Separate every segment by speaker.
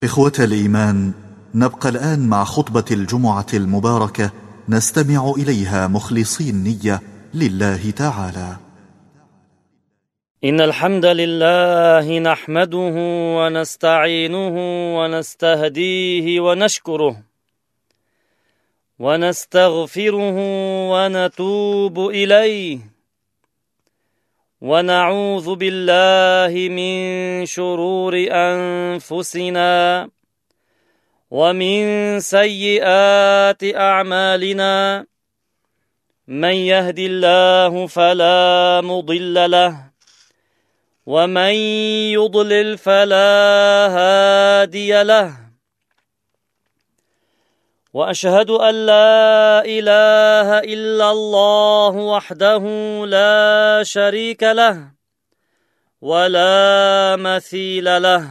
Speaker 1: إخوة الإيمان، نبقى الآن مع خطبة الجمعة المباركة نستمع إليها مخلصين النية لله تعالى.
Speaker 2: إن الحمد لله نحمده ونستعينه ونستهديه ونشكره ونستغفره ونتوب إليه ونعوذ بالله من شرور أنفسنا ومن سيئات أعمالنا. من يهد الله فلا مضل له ومن يضلل فلا هادي له، وأشهد أن لا إله إلا الله وحده لا شريك له ولا مثيل له،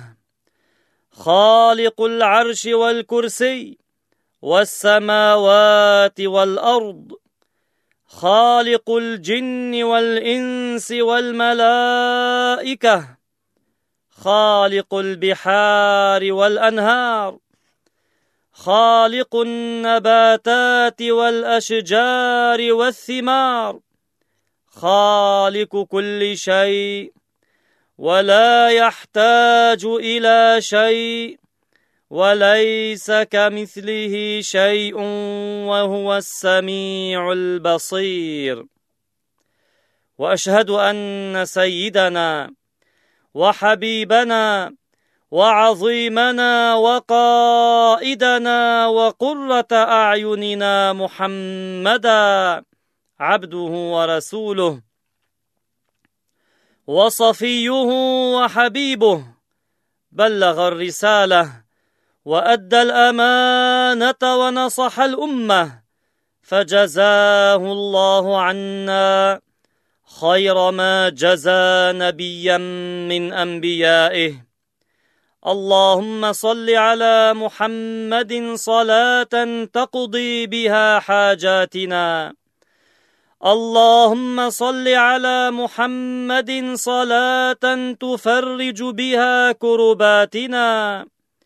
Speaker 2: خالق العرش والكرسي والسماوات والأرض، خالق الجن والإنس والملائكة، خالق البحار والأنهار، خالق النباتات والأشجار والثمار، خالق كل شيء ولا يحتاج إلى شيء وليس كمثله شيء وهو السميع البصير. وأشهد أن سيدنا وحبيبنا وعظيمنا وقائدنا وقرة أعيننا محمدا عبده ورسوله وصفيه وحبيبه، بلغ الرسالة وأدى الأمانة ونصح الأمة، فجزاه الله عنا خير ما جزى نبيا من أنبيائه. اللهم صل على محمد صلاة تقضي بها حاجاتنا، اللهم صل على محمد صلاة تفرج بها كرباتنا،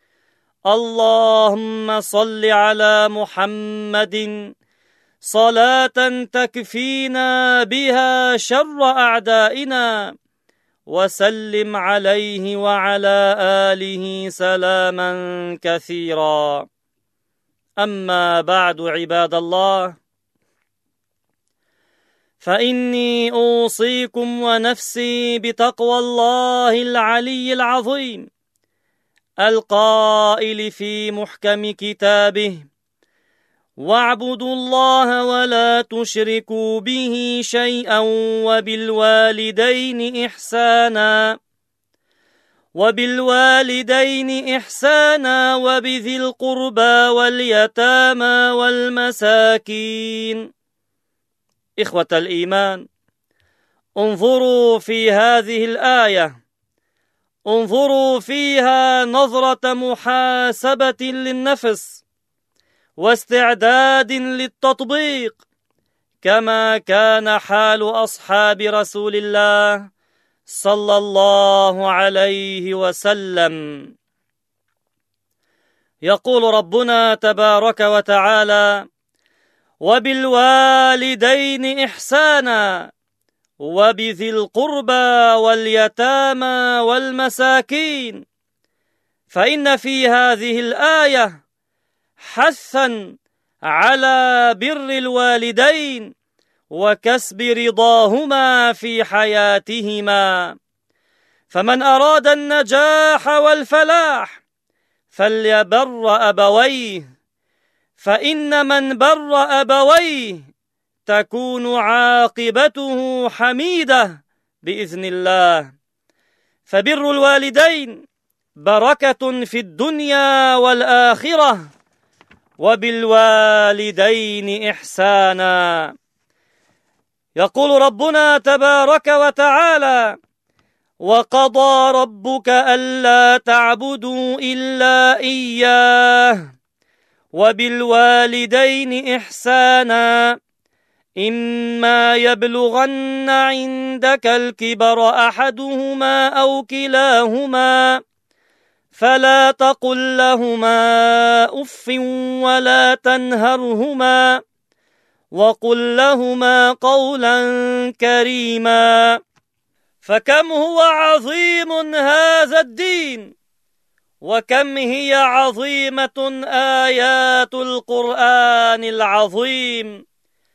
Speaker 2: اللهم صل على محمد صلاة تكفينا بها شر أعدائنا، وسلم عليه وعلى آله سلاما كثيرا. أما بعد، عباد الله، فإني أوصيكم ونفسي بتقوى الله العلي العظيم القائل في محكم كتابه: واعبدوا الله ولا تشركوا به شيئا وبالوالدين إحسانا وبذي القربى واليتامى والمساكين. إخوة الإيمان، انظروا في هذه الآية، انظروا فيها نظرة محاسبة للنفس واستعداد للتطبيق، كما كان حال أصحاب رسول الله صلى الله عليه وسلم. يقول ربنا تبارك وتعالى: وبالوالدين إحسانا وبذي القربى واليتامى والمساكين. فإن في هذه الآية حثا على بر الوالدين وكسب رضاهما في حياتهما، فمن أراد النجاح والفلاح فليبر أبويه، فإن من بر أبويه تكون عاقبته حميدة بإذن الله. فبر الوالدين بركة في الدنيا والآخرة، وبالوالدين إحسانا. يقول ربنا تبارك وتعالى: وقضى ربك ألا تعبدوا إلا إياه وبالوالدين إحسانا إما يبلغن عندك الكبر أحدهما أو كلاهما فلا تقل لهما أف ولا تنهرهما وقل لهما قولا كريما. فكم هو عظيم هذا الدين، وكم هي عظيمة آيات القرآن العظيم.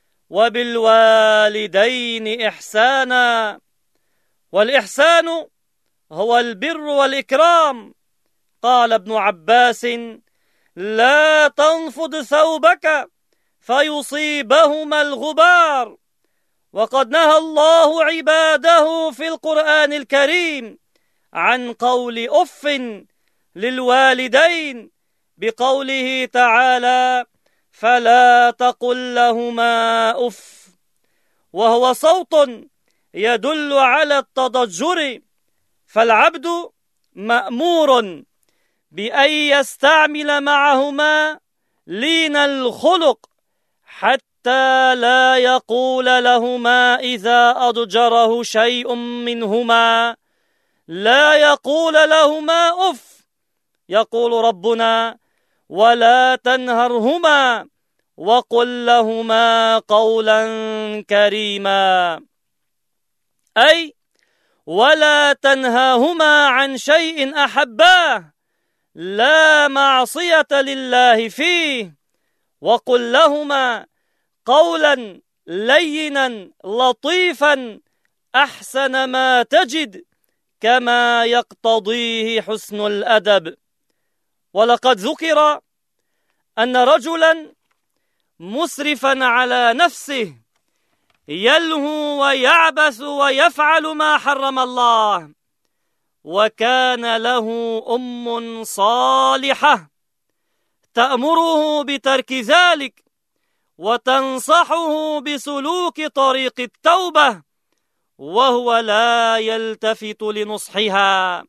Speaker 2: وبالوالدين إحسانا، والإحسان هو البر والإكرام. قال ابن عباس: لا تنفض ثوبك فيصيبهما الغبار. وقد نهى الله عباده في القرآن الكريم عن قول أف للوالدين بقوله تعالى: فلا تقل لهما أف، وهو صوت يدل على التضجر. فالعبد مأمور بأن يستعمل معهما لين الخلق حتى لا يقول لهما إذا أضجره شيء منهما، لا يقول لهما أف. يقول ربنا: ولا تنهرهما وقل لهما قولا كريما، أي ولا تنهاهما عن شيء أحباه لا معصية لله فيه، وقل لهما قولا لينا لطيفا أحسن ما تجد كما يقتضيه حسن الأدب. ولقد ذكر أن رجلا مسرفا على نفسه يلهو ويعبث ويفعل ما حرم الله، وكان له أم صالحة تأمره بترك ذلك وتنصحه بسلوك طريق التوبة، وهو لا يلتفت لنصحها،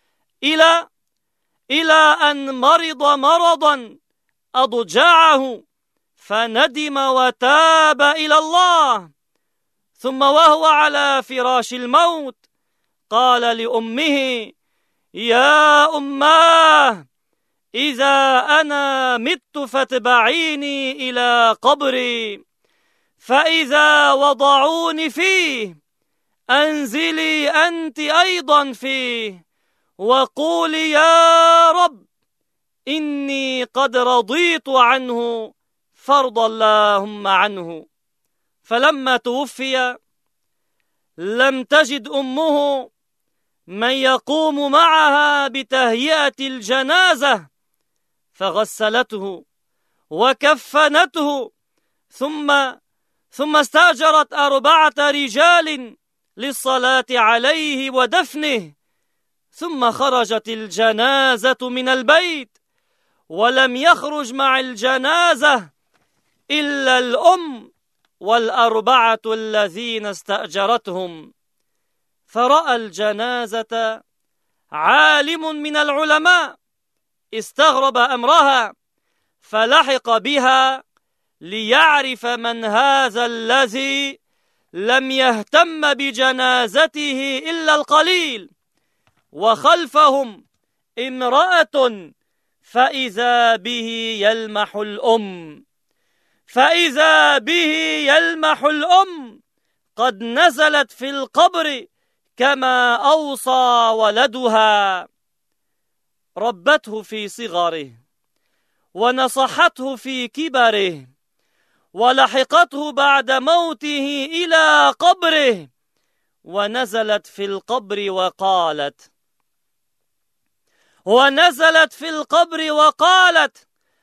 Speaker 2: إلى أن مرض مرضا أضجعه فندم وتاب إلى الله. ثم وهو على فراش الموت قال لأمه: يا أماه، إذا أنا مت فاتبعيني إلى قبري، فإذا وضعوني فيه أنزلي أنت أيضا فيه وقولي: يا رب إني قد رضيت عنه فارض اللهم عنه. فلما توفي لم تجد أمه من يقوم معها بتهيئة الجنازة، فغسلته وكفنته، ثم استأجرت 4 رجال للصلاة عليه ودفنه. ثم خرجت الجنازة من البيت، ولم يخرج مع الجنازة إلا الأم وال4 الذين استأجرتهم. فرأى الجنازة عالم من العلماء، استغرب أمرها فلحق بها ليعرف من هذا الذي لم يهتم بجنازته إلا القليل. وخلفهم امرأة فإذا به يلمح الأم قد نزلت في القبر كما أوصى ولدها. ربته في صغره ونصحته في كبره، ولحقته بعد موته إلى قبره، ونزلت في القبر وقالت: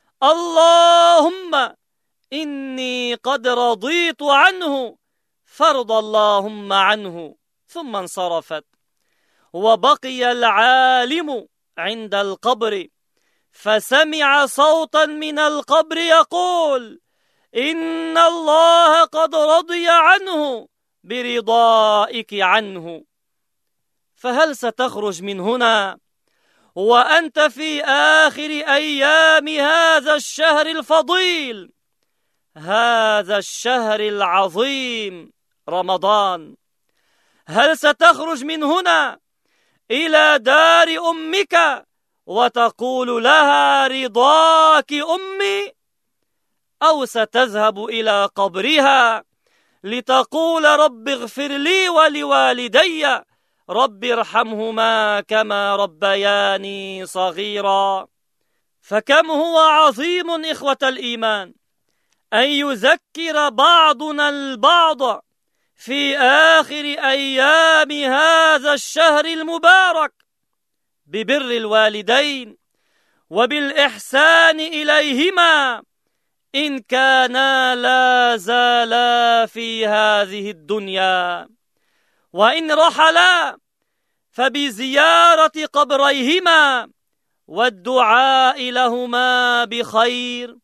Speaker 2: اللهم إني قد رضيت عنه فارض اللهم عنه. ثم انصرفت، وبقي العالم عند القبر، فسمع صوتا من القبر يقول: إن الله قد رضي عنه برضائك عنه. فهل ستخرج من هنا وأنت في آخر أيام هذا الشهر الفضيل، هذا الشهر العظيم رمضان؟ هل ستخرج من هنا إلى دار أمك وتقول لها رضاك أمي، أو ستذهب إلى قبرها لتقول رب اغفر لي ولوالدي رب ارحمهما كما ربياني صغيرا. فكم هو عظيم إخوة الإيمان أن يذكر بعضنا البعض في آخر أيام هذا الشهر المبارك ببر الوالدين وبالإحسان إليهما إن كانا لا زالا في هذه الدنيا، وإن رحلا فبزيارة قبريهما والدعاء لهما بخير،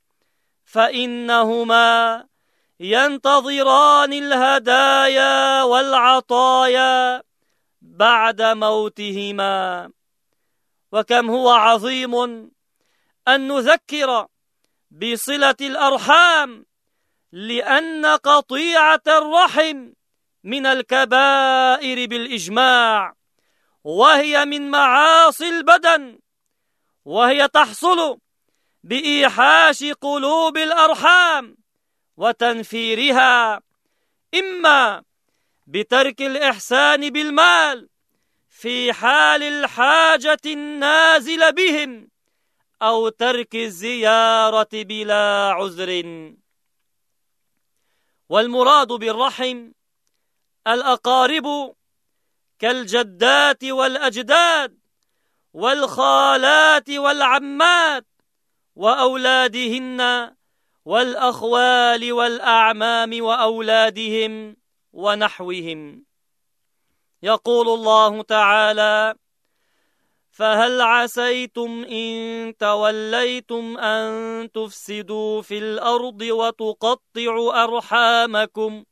Speaker 2: فإنهما ينتظران الهدايا والعطايا بعد موتهما. وكم هو عظيم أن نذكر بصلة الأرحام، لأن قطيعة الرحم من الكبائر بالإجماع، وهي من معاصي البدن، وهي تحصل بإيحاش قلوب الأرحام وتنفيرها، إما بترك الإحسان بالمال في حال الحاجة النازلة بهم، أو ترك الزيارة بلا عذر. والمراد بالرحم الأقارب كالجدات والأجداد والخالات والعمات وأولادهن والأخوال والأعمام وأولادهم ونحوهم. يقول الله تعالى: فهل عسيتم إن توليتم أن تفسدوا في الأرض وتقطعوا أرحامكم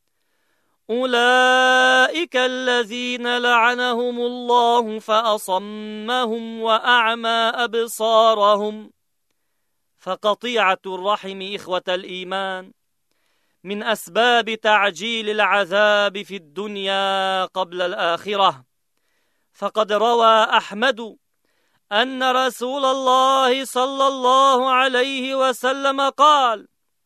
Speaker 2: أولئك الذين لعنهم الله فأصمهم وأعمى أبصارهم. فقطيعة الرحم إخوة الإيمان من أسباب تعجيل العذاب في الدنيا قبل الآخرة. فقد روى أحمد أن رسول الله صلى الله عليه وسلم قال: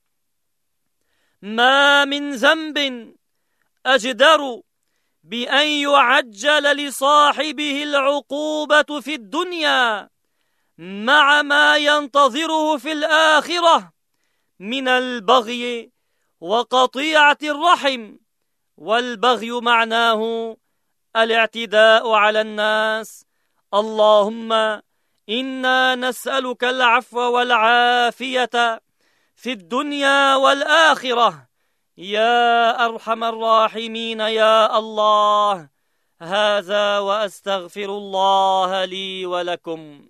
Speaker 2: ما من ذنب أجدر بأن يعجل لصاحبه العقوبة في الدنيا مع ما ينتظره في الآخرة من البغي وقطيعة الرحم. والبغي معناه الاعتداء على الناس. اللهم إنا نسألك العفو والعافية في الدنيا والآخرة يا أرحم الراحمين يا الله. هذا وأستغفر الله لي ولكم.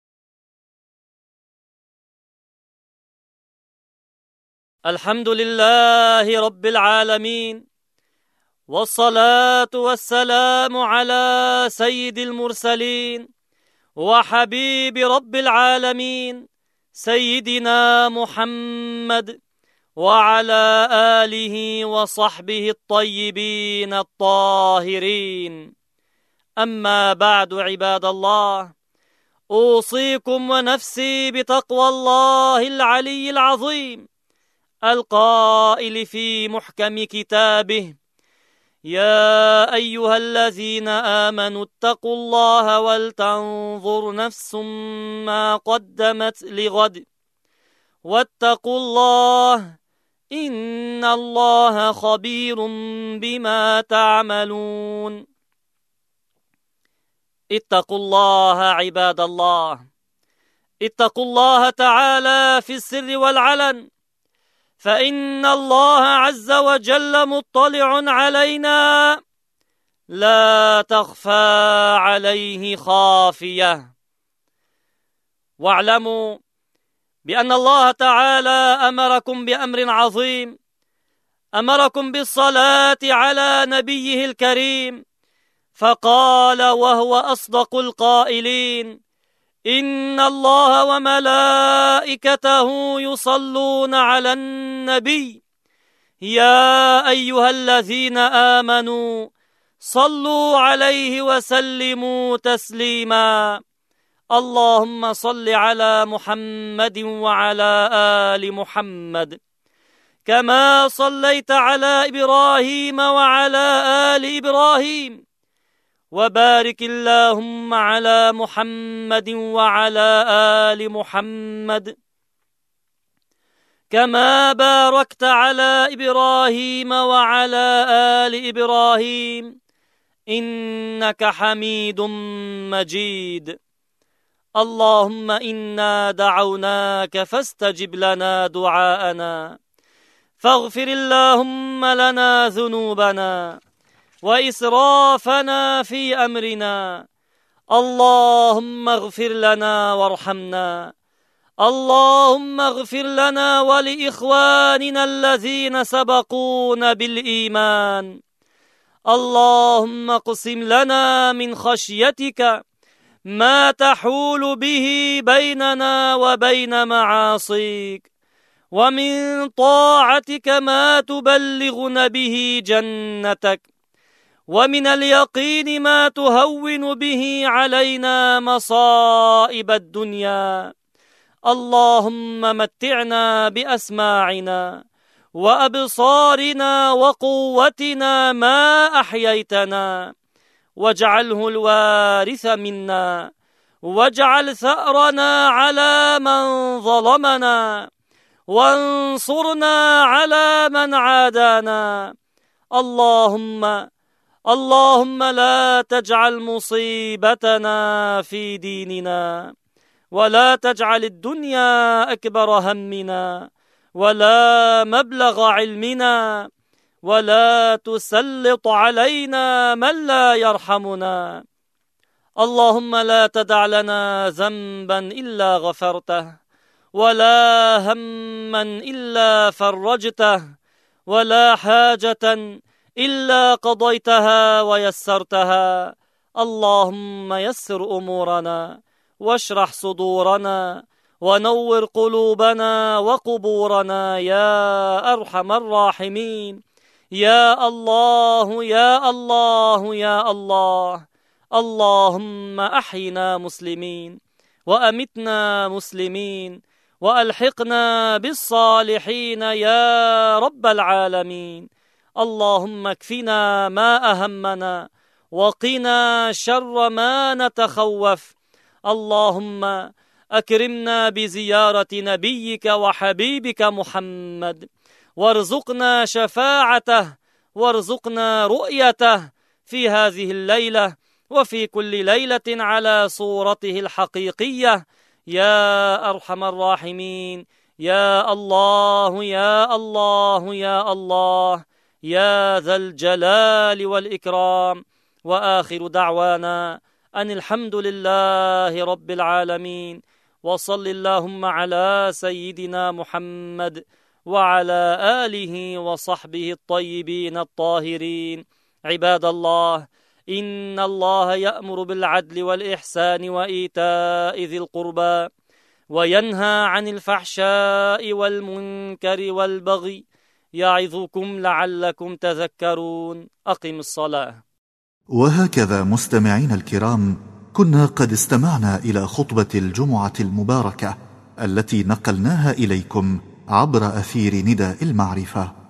Speaker 2: الحمد لله رب العالمين، والصلاة والسلام على سيد المرسلين وحبيب رب العالمين سيدنا محمد وعلى آله وصحبه الطيبين الطاهرين. أما بعد، عباد الله، أوصيكم ونفسي بتقوى الله العلي العظيم القائل في محكم كتابه: يا أيها الذين آمنوا اتقوا الله ولتنظر نفس ما قدمت لغد واتقوا الله إن الله خبير بما تعملون. اتقوا الله عباد الله، اتقوا الله تعالى في السر والعلن، فإن الله عز وجل مطلع علينا لا تخفى عليه خافية. واعلموا بأن الله تعالى أمركم بأمر عظيم، أمركم بالصلاة على نبيه الكريم، فقال وهو أصدق القائلين: إن الله وملائكته يصلون على النبي يا أيها الذين آمنوا صلوا عليه وسلموا تسليما. اللهم صل على محمد وعلى آل محمد كما صليت على إبراهيم وعلى آل إبراهيم، وبارك اللهم على محمد وعلى آل محمد كما باركت على إبراهيم وعلى آل إبراهيم إنك حميد مجيد. اللهم إنا دعوناك فاستجب لنا دعاءنا، فاغفر اللهم لنا ذنوبنا وإسرافنا في أمرنا، اللهم اغفر لنا وارحمنا، اللهم اغفر لنا ولإخواننا الذين سبقونا بالإيمان، اللهم اقسم لنا من خشيتك ما تحول به بيننا وبين معاصيك، ومن طاعتك ما تبلغنا به جنتك، ومن اليقين ما تهون به علينا مصائب الدنيا. اللهم متعنا بأسماعنا وأبصارنا وقوتنا ما أحييتنا، واجعله الوارث منا، واجعل ثأرنا على من ظلمنا، وانصرنا على من عادانا. اللهم لا تجعل مصيبتنا في ديننا، ولا تجعل الدنيا أكبر همنا ولا مبلغ علمنا، ولا تسلط علينا من لا يرحمنا. اللهم لا تدع لنا ذنبا إلا غفرته، ولا هما إلا فرجته، ولا حاجة إلا قضيتها ويسرتها. اللهم يسر أمورنا واشرح صدورنا ونور قلوبنا وقبورنا يا أرحم الراحمين. يا الله يا الله يا الله. اللهم أحينا مسلمين وأمتنا مسلمين وألحقنا بالصالحين يا رب العالمين. اللهم اكفنا ما أهمنا وقنا شر ما نتخوف. اللهم أكرمنا بزيارة نبيك وحبيبك محمد، وارزقنا شفاعته، وارزقنا رؤيته في هذه الليلة وفي كل ليلة على صورته الحقيقية يا أرحم الراحمين. يا الله يا الله يا الله يا ذا الجلال والإكرام. وآخر دعوانا أن الحمد لله رب العالمين، وصل اللهم على سيدنا محمد وعلى آله وصحبه الطيبين الطاهرين. عباد الله، إن الله يأمر بالعدل والإحسان وإيتاء ذي القربى، وينهى عن الفحشاء والمنكر والبغي، يعظكم لعلكم تذكرون. أقم الصلاة.
Speaker 1: وهكذا مستمعين الكرام، كنا قد استمعنا إلى خطبة الجمعة المباركة التي نقلناها إليكم عبر أثير نداء المعرفة.